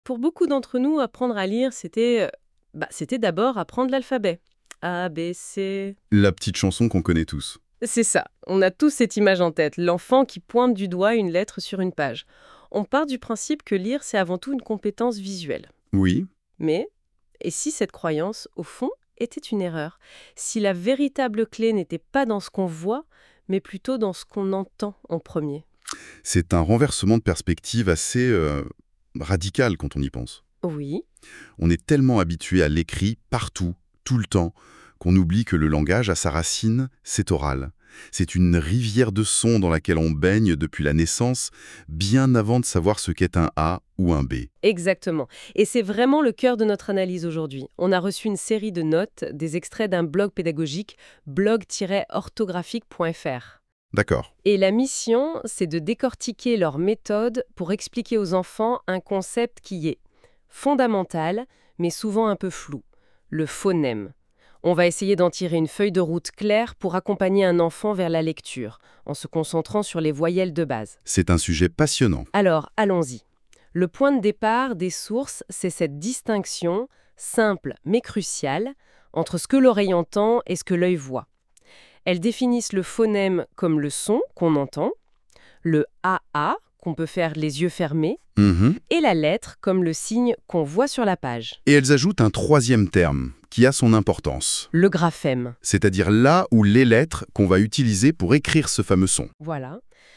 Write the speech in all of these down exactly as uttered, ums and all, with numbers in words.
Pour beaucoup d'entre nous, apprendre à lire, c'était euh, bah, c'était d'abord apprendre l'alphabet. A, B, C. La petite chanson qu'on connaît tous. C'est ça. On a tous cette image en tête, l'enfant qui pointe du doigt une lettre sur une page. On part du principe que lire, c'est avant tout une compétence visuelle. Oui, Mais, et si cette croyance, au fond, était une erreur? Si la véritable clé n'était pas dans ce qu'on voit, mais plutôt dans ce qu'on entend en premier? c'est un renversement de perspective assez euh, radical quand on y pense. Oui, On est tellement habitué à l'écrit partout, tout le temps, qu'on oublie que le langage, à sa racine, c'est oral. C'est une rivière de sons dans laquelle on baigne depuis la naissance, bien avant de savoir ce qu'est un A ou un B. exactement. Et c'est vraiment le cœur de notre analyse aujourd'hui. On a reçu une série de notes, des extraits d'un blog pédagogique, blog tiret orthographique point f r. D'accord. Et la mission, c'est de décortiquer leur méthode pour expliquer aux enfants un concept qui est fondamental, mais souvent un peu flou, le phonème. On va essayer d'en tirer une feuille de route claire pour accompagner un enfant vers la lecture, en se concentrant sur les voyelles de base. C'est un sujet passionnant. Alors, allons-y. Le point de départ des sources, c'est cette distinction, simple mais cruciale, entre ce que l'oreille entend et ce que l'œil voit. Elles définissent le phonème comme le son qu'on entend, le A A qu'on peut faire les yeux fermés, Mhm. et la lettre comme le signe qu'on voit sur la page, Et elles ajoutent un troisième terme, qui a son importance. le graphème. C'est-à-dire là où les lettres qu'on va utiliser pour écrire ce fameux son. Voilà.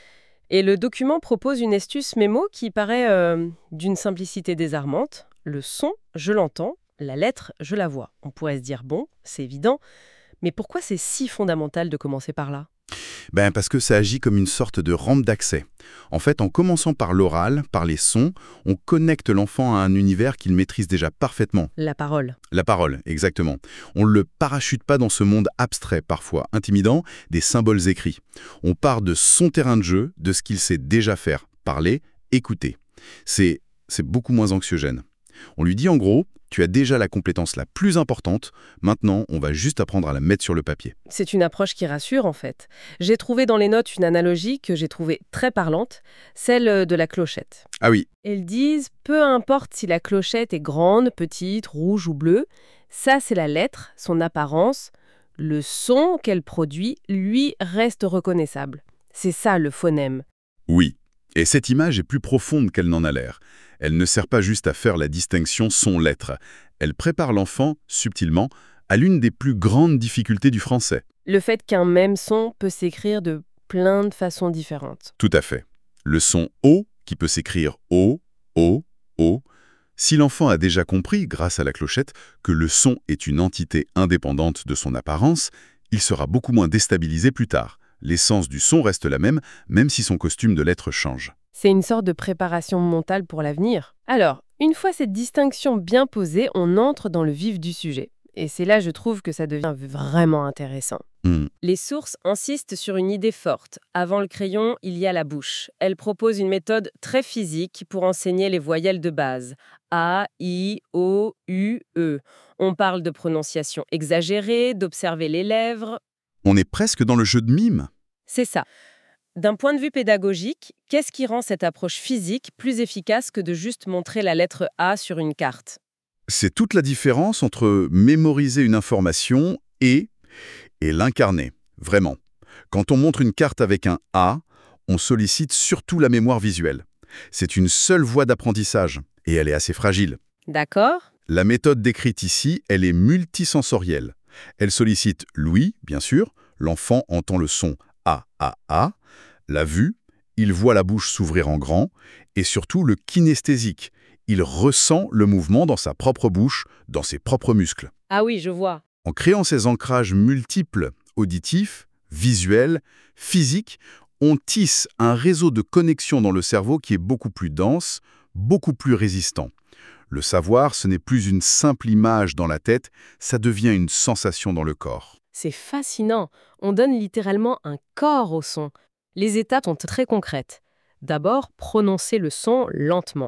Et le document propose une astuce mémo qui paraît euh, d'une simplicité désarmante. Le son, je l'entends, la lettre, je la vois. On pourrait se dire, bon, c'est évident, mais pourquoi c'est si fondamental de commencer par là? Ben parce que ça agit comme une sorte de rampe d'accès. En fait, en commençant par l'oral, par les sons, on connecte l'enfant à un univers qu'il maîtrise déjà parfaitement. La parole. La parole, exactement. On ne le parachute pas dans ce monde abstrait, parfois intimidant, des symboles écrits. On part de son terrain de jeu, de ce qu'il sait déjà faire, parler, écouter. C'est, c'est beaucoup moins anxiogène. On lui dit en gros, tu as déjà la compétence la plus importante, maintenant on va juste apprendre à la mettre sur le papier. C'est une approche qui rassure en fait. J'ai trouvé dans les notes une analogie que j'ai trouvée très parlante, celle de la clochette. Ah oui, Elles disent, peu importe si la clochette est grande, petite, rouge ou bleue, ça c'est la lettre, son apparence, le son qu'elle produit, lui, reste reconnaissable. C'est ça le phonème. oui. Et cette image est plus profonde qu'elle n'en a l'air. Elle ne sert pas juste à faire la distinction son-lettre. Elle prépare l'enfant, subtilement, à l'une des plus grandes difficultés du français. Le fait qu'un même son peut s'écrire de plein de façons différentes. Tout à fait. Le son O, qui peut s'écrire O, O, O. Si l'enfant a déjà compris, grâce à la clochette, que le son est une entité indépendante de son apparence, il sera beaucoup moins déstabilisé plus tard. L'essence du son reste la même, même si son costume de lettres change. C'est une sorte de préparation mentale pour l'avenir. Alors, une fois cette distinction bien posée, on entre dans le vif du sujet. Et c'est là, je trouve, que ça devient vraiment intéressant. Hmm. Les sources insistent sur une idée forte. Avant le crayon, il y a la bouche. Elles proposent une méthode très physique pour enseigner les voyelles de base. A, I, O, U, E. On parle de prononciation exagérée, d'observer les lèvres. On est presque dans le jeu de mime. C'est ça. D'un point de vue pédagogique, qu'est-ce qui rend cette approche physique plus efficace que de juste montrer la lettre A sur une carte? C'est toute la différence entre mémoriser une information et, et l'incarner, vraiment. Quand on montre une carte avec un A, on sollicite surtout la mémoire visuelle. C'est une seule voie d'apprentissage, et elle est assez fragile. D'accord? La méthode décrite ici, elle est multisensorielle. Elle sollicite l'ouïe, bien sûr, l'enfant entend le son A, A, A, la vue, il voit la bouche s'ouvrir en grand, et surtout le kinesthésique. Il ressent le mouvement dans sa propre bouche, dans ses propres muscles. Ah oui, je vois. En créant ces ancrages multiples, auditifs, visuels, physiques, on tisse un réseau de connexions dans le cerveau qui est beaucoup plus dense, beaucoup plus résistant. Le savoir, ce n'est plus une simple image dans la tête, ça devient une sensation dans le corps. C'est fascinant. On donne littéralement un corps au son. Les étapes sont très concrètes. D'abord, prononcer le son lentement.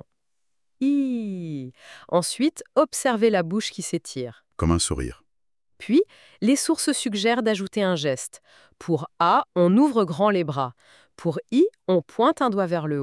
I. Ensuite, observer la bouche qui s'étire. Comme un sourire. Puis, les sources suggèrent d'ajouter un geste. Pour A, on ouvre grand les bras. Pour I, on pointe un doigt vers le haut.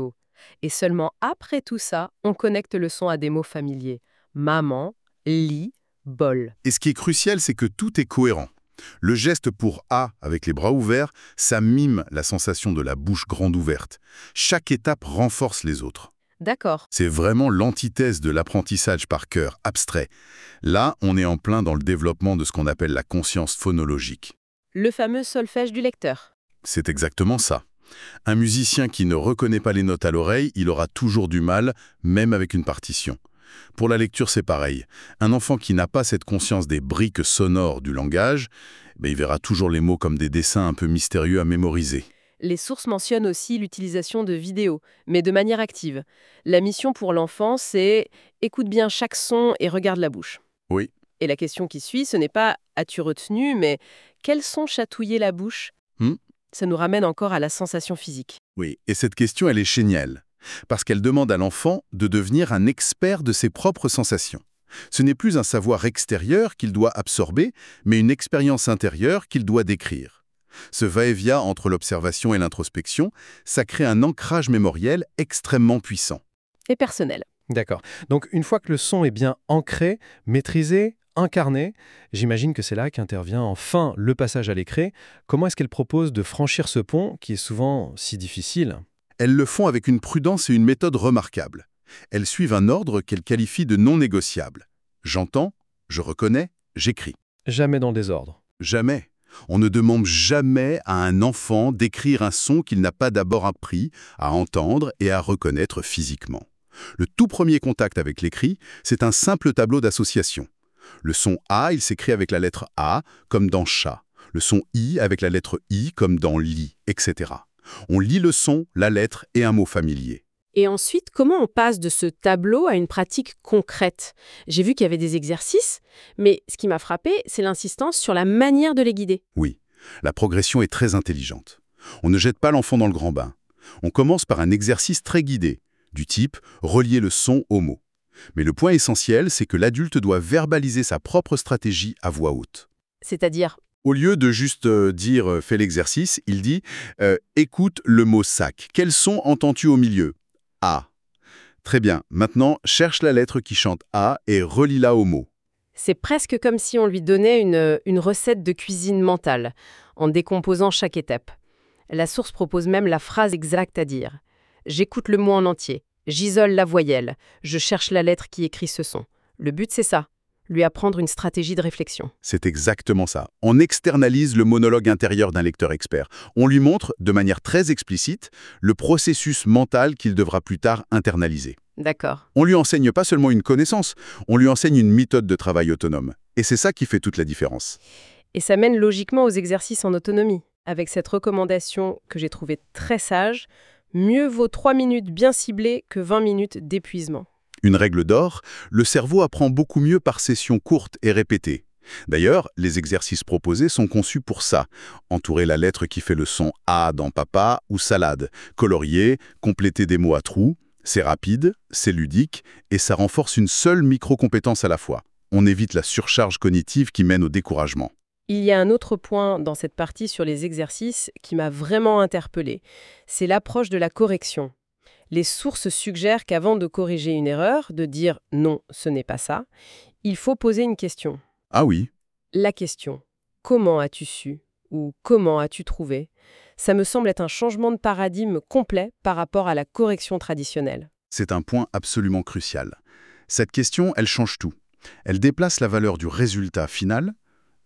Et seulement après tout ça, on connecte le son à des mots familiers. Maman, lit, bol. Et ce qui est crucial, c'est que tout est cohérent. Le geste pour A avec les bras ouverts, ça mime la sensation de la bouche grande ouverte. Chaque étape renforce les autres. D'accord. C'est vraiment l'antithèse de l'apprentissage par cœur abstrait. Là, on est en plein dans le développement de ce qu'on appelle la conscience phonologique. Le fameux solfège du lecteur. C'est exactement ça. Un musicien qui ne reconnaît pas les notes à l'oreille, il aura toujours du mal, même avec une partition. Pour la lecture, c'est pareil. Un enfant qui n'a pas cette conscience des briques sonores du langage, ben, il verra toujours les mots comme des dessins un peu mystérieux à mémoriser. Les sources mentionnent aussi l'utilisation de vidéos, mais de manière active. La mission pour l'enfant, c'est « écoute bien chaque son et regarde la bouche ». Oui. Et la question qui suit, ce n'est pas « as-tu retenu ?», mais « quels sons chatouillaient la bouche Hmm. ?» Ça nous ramène encore à la sensation physique. Oui, et cette question, elle est géniale, parce qu'elle demande à l'enfant de devenir un expert de ses propres sensations. Ce n'est plus un savoir extérieur qu'il doit absorber, mais une expérience intérieure qu'il doit décrire. Ce va-et-vient entre l'observation et l'introspection, ça crée un ancrage mémoriel extrêmement puissant. Et personnel. D'accord. Donc une fois que le son est bien ancré, maîtrisé, incarné, j'imagine que c'est là qu'intervient enfin le passage à l'écrit. Comment est-ce qu'elle propose de franchir ce pont qui est souvent si difficile ? Elles le font avec une prudence et une méthode remarquables. Elles suivent un ordre qu'elles qualifient de non négociable. J'entends, je reconnais, j'écris. Jamais dans le désordre. Jamais. On ne demande jamais à un enfant d'écrire un son qu'il n'a pas d'abord appris à entendre et à reconnaître physiquement. Le tout premier contact avec l'écrit, c'est un simple tableau d'association. Le son A, il s'écrit avec la lettre A, comme dans chat. Le son I avec la lettre I, comme dans lit, et cetera. On lit le son, la lettre et un mot familier. Et ensuite, comment on passe de ce tableau à une pratique concrète ? J'ai vu qu'il y avait des exercices, mais ce qui m'a frappé, c'est l'insistance sur la manière de les guider. Oui, la progression est très intelligente. On ne jette pas l'enfant dans le grand bain. On commence par un exercice très guidé, du type « relier le son au mot ». Mais le point essentiel, c'est que l'adulte doit verbaliser sa propre stratégie à voix haute. C'est-à-dire, Au lieu de juste euh, dire euh, « fais l'exercice », il dit euh, « écoute le mot sac ». Quel son entends-tu au milieu ? A. Très bien. Maintenant, cherche la lettre qui chante A et relie-la au mot. c'est presque comme si on lui donnait une, une recette de cuisine mentale, en décomposant chaque étape. La source propose même la phrase exacte à dire. J'écoute le mot en entier, j'isole la voyelle, je cherche la lettre qui écrit ce son. Le but, c'est ça, lui apprendre une stratégie de réflexion. C'est exactement ça. On externalise le monologue intérieur d'un lecteur expert. On lui montre, de manière très explicite, le processus mental qu'il devra plus tard internaliser. D'accord. On lui enseigne pas seulement une connaissance, on lui enseigne une méthode de travail autonome. Et c'est ça qui fait toute la différence. Et ça mène logiquement aux exercices en autonomie, avec cette recommandation que j'ai trouvée très sage, mieux vaut trois minutes bien ciblées que vingt minutes d'épuisement. Une règle d'or, le cerveau apprend beaucoup mieux par sessions courtes et répétées. D'ailleurs, les exercices proposés sont conçus pour ça. Entourer la lettre qui fait le son A dans papa ou salade, colorier, compléter des mots à trous. C'est rapide, c'est ludique et ça renforce une seule micro-compétence à la fois. On évite la surcharge cognitive qui mène au découragement. Il y a un autre point dans cette partie sur les exercices qui m'a vraiment interpellée. C'est l'approche de la correction. Les sources suggèrent qu'avant de corriger une erreur, de dire « non, ce n'est pas ça », il faut poser une question. Ah oui, La question « comment as-tu su ?» ou « comment as-tu trouvé ?» ça me semble être un changement de paradigme complet par rapport à la correction traditionnelle. c'est un point absolument crucial. Cette question, elle change tout. Elle déplace la valeur du résultat final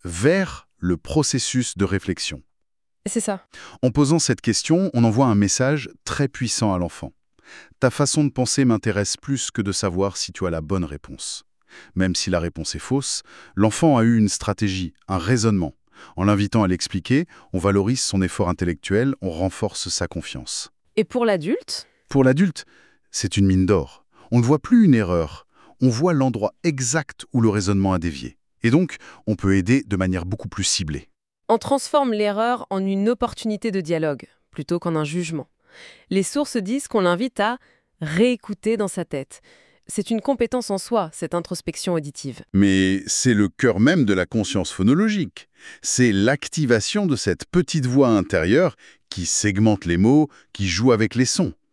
vers le processus de réflexion. C'est ça. En posant cette question, on envoie un message très puissant à l'enfant. Ta façon de penser m'intéresse plus que de savoir si tu as la bonne réponse. Même si la réponse est fausse, l'enfant a eu une stratégie, un raisonnement. En l'invitant à l'expliquer, on valorise son effort intellectuel, on renforce sa confiance. Et pour l'adulte ? Pour l'adulte, c'est une mine d'or. On ne voit plus une erreur, on voit l'endroit exact où le raisonnement a dévié. Et donc, on peut aider de manière beaucoup plus ciblée. On transforme l'erreur en une opportunité de dialogue, plutôt qu'en un jugement. Les sources disent qu'on l'invite à réécouter dans sa tête. C'est une compétence en soi, cette introspection auditive. Mais c'est le cœur même de la conscience phonologique. C'est l'activation de cette petite voix intérieure qui segmente les mots, qui joue avec les sons.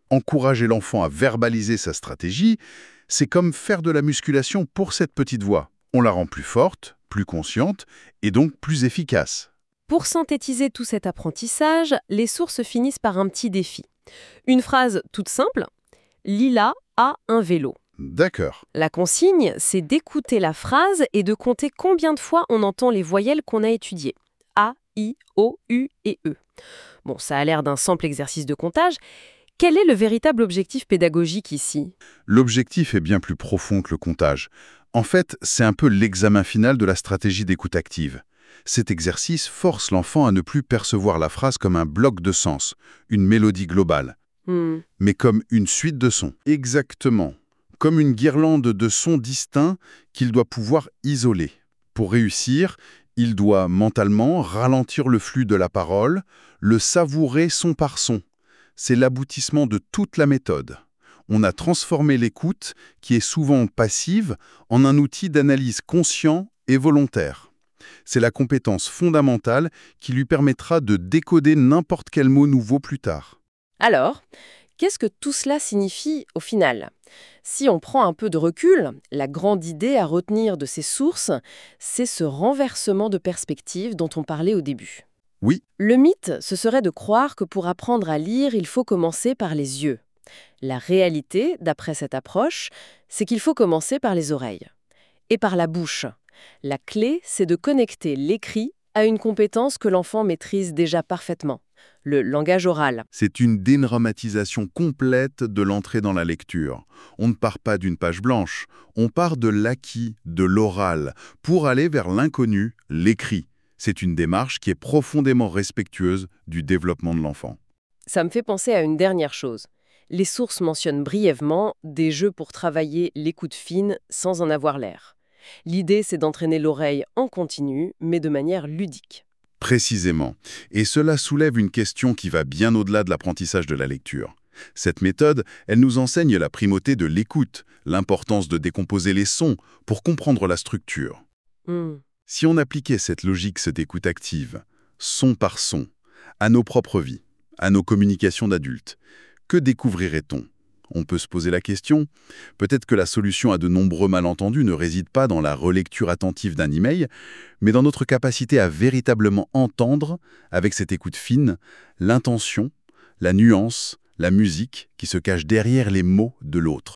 Encourager l'enfant à verbaliser sa stratégie, c'est comme faire de la musculation pour cette petite voix. On la rend plus forte, plus consciente et donc plus efficace. Pour synthétiser tout cet apprentissage, les sources finissent par un petit défi. Une phrase toute simple, « Lila a un vélo ». D'accord. La consigne, c'est d'écouter la phrase et de compter combien de fois on entend les voyelles qu'on a étudiées. A, I, O, U et E. Bon, ça a l'air d'un simple exercice de comptage. Quel est le véritable objectif pédagogique ici? L'objectif est bien plus profond que le comptage. En fait, c'est un peu l'examen final de la stratégie d'écoute active. Cet exercice force l'enfant à ne plus percevoir la phrase comme un bloc de sens, une mélodie globale, Hmm. mais comme une suite de sons. Exactement. Comme une guirlande de sons distincts qu'il doit pouvoir isoler. Pour réussir, il doit mentalement ralentir le flux de la parole, le savourer son par son. C'est l'aboutissement de toute la méthode. On a transformé l'écoute, qui est souvent passive, en un outil d'analyse conscient et volontaire. C'est la compétence fondamentale qui lui permettra de décoder n'importe quel mot nouveau plus tard. Alors, qu'est-ce que tout cela signifie au final? Si on prend un peu de recul, la grande idée à retenir de ces sources, c'est ce renversement de perspective dont on parlait au début. Oui, Le mythe, ce serait de croire que pour apprendre à lire, il faut commencer par les yeux. La réalité, d'après cette approche, c'est qu'il faut commencer par les oreilles. Et par la bouche. La clé, c'est de connecter l'écrit à une compétence que l'enfant maîtrise déjà parfaitement, le langage oral. c'est une dédramatisation complète de l'entrée dans la lecture. On ne part pas d'une page blanche, on part de l'acquis, de l'oral, pour aller vers l'inconnu, l'écrit. C'est une démarche qui est profondément respectueuse du développement de l'enfant. Ça me fait penser à une dernière chose. Les sources mentionnent brièvement des jeux pour travailler l'écoute fine sans en avoir l'air. L'idée, c'est d'entraîner l'oreille en continu, mais de manière ludique. Précisément. Et cela soulève une question qui va bien au-delà de l'apprentissage de la lecture. Cette méthode, elle nous enseigne la primauté de l'écoute, l'importance de décomposer les sons pour comprendre la structure. Hmm. Si on appliquait cette logique d'écoute active, son par son, à nos propres vies, à nos communications d'adultes, que découvrirait-on? On peut se poser la question. Peut-être que la solution à de nombreux malentendus ne réside pas dans la relecture attentive d'un email, mais dans notre capacité à véritablement entendre, avec cette écoute fine, l'intention, la nuance, la musique qui se cache derrière les mots de l'autre.